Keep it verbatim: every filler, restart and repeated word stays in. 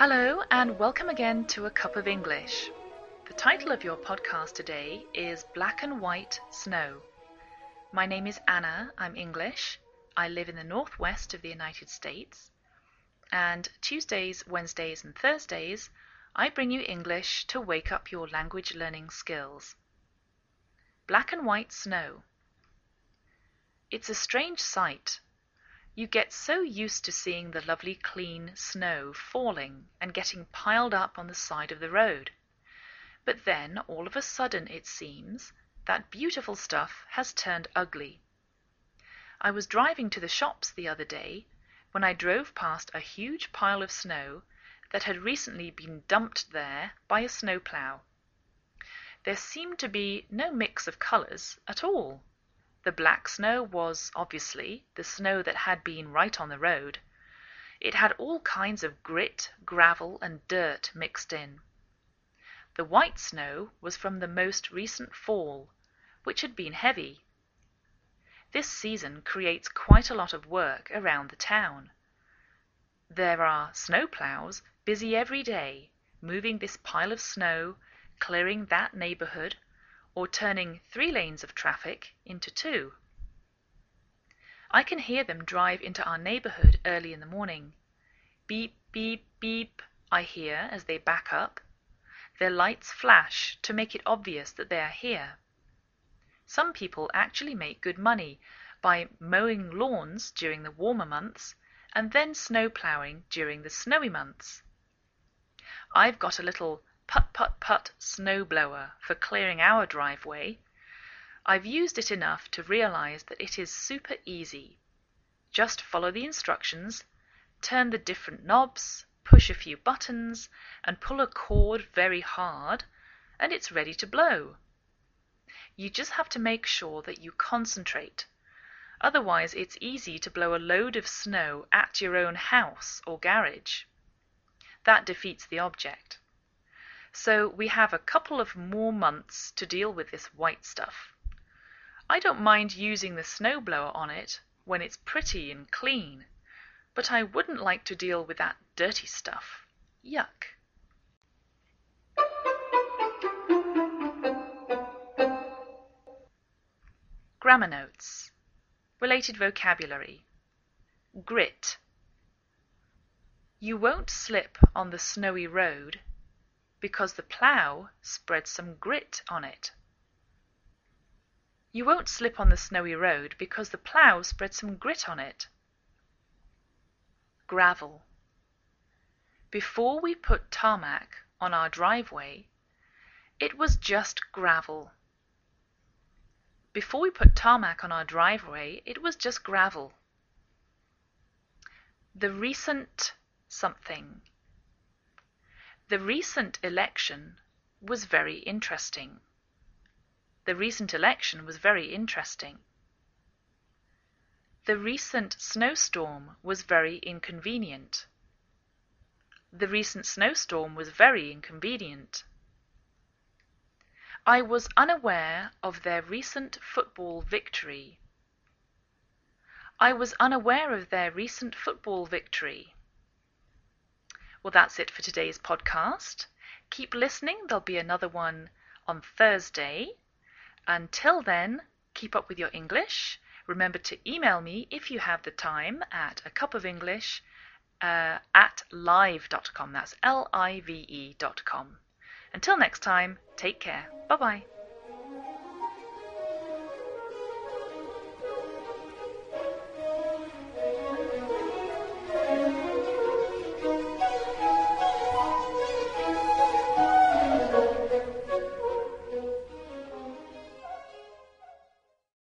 Hello and welcome again to A Cup of English. The title of your podcast today is Black and White Snow. My name is Anna, I'm English. I live in the northwest of the United States. And Tuesdays, Wednesdays and Thursdays, I bring you English to wake up your language learning skills. Black and white snow. It's a strange sight. You get so used to seeing the lovely clean snow falling and getting piled up on the side of the road. But then, all of a sudden, it seems, that beautiful stuff has turned ugly. I was driving to the shops the other day when I drove past a huge pile of snow that had recently been dumped there by a snowplow. There seemed to be no mix of colours at all. The black snow was, obviously, the snow that had been right on the road. It had all kinds of grit, gravel, and dirt mixed in. The white snow was from the most recent fall, which had been heavy. This season creates quite a lot of work around the town. There are snowplows busy every day, moving this pile of snow, clearing that neighbourhood, or turning three lanes of traffic into two. I can hear them drive into our neighbourhood early in the morning. Beep, beep, beep, I hear as they back up. Their lights flash to make it obvious that they are here. Some people actually make good money by mowing lawns during the warmer months and then snow ploughing during the snowy months. I've got a little put-put-put snowblower for clearing our driveway. I've used it enough to realize that it is super easy. Just follow the instructions, turn the different knobs, push a few buttons, and pull a cord very hard, and it's ready to blow. You just have to make sure that you concentrate. Otherwise, it's easy to blow a load of snow at your own house or garage. That defeats the object. So we have a couple of more months to deal with this white stuff. I don't mind using the snowblower on it when it's pretty and clean, but I wouldn't like to deal with that dirty stuff. Yuck. Grammar notes. Related vocabulary. Grit. You won't slip on the snowy road because the plough spread some grit on it. You won't slip on the snowy road because the plough spread some grit on it. Gravel. Before we put tarmac on our driveway, it was just gravel. Before we put tarmac on our driveway, it was just gravel. The recent something. The recent election was very interesting. The recent election was very interesting. The recent snowstorm was very inconvenient. The recent snowstorm was very inconvenient. I was unaware of their recent football victory. I was unaware of their recent football victory. Well, that's it for today's podcast. Keep listening. There'll be another one on Thursday. Until then, keep up with your English. Remember to email me if you have the time at a cup of english uh, at live dot com. That's L I V E dot com. Until next time, take care. Bye-bye.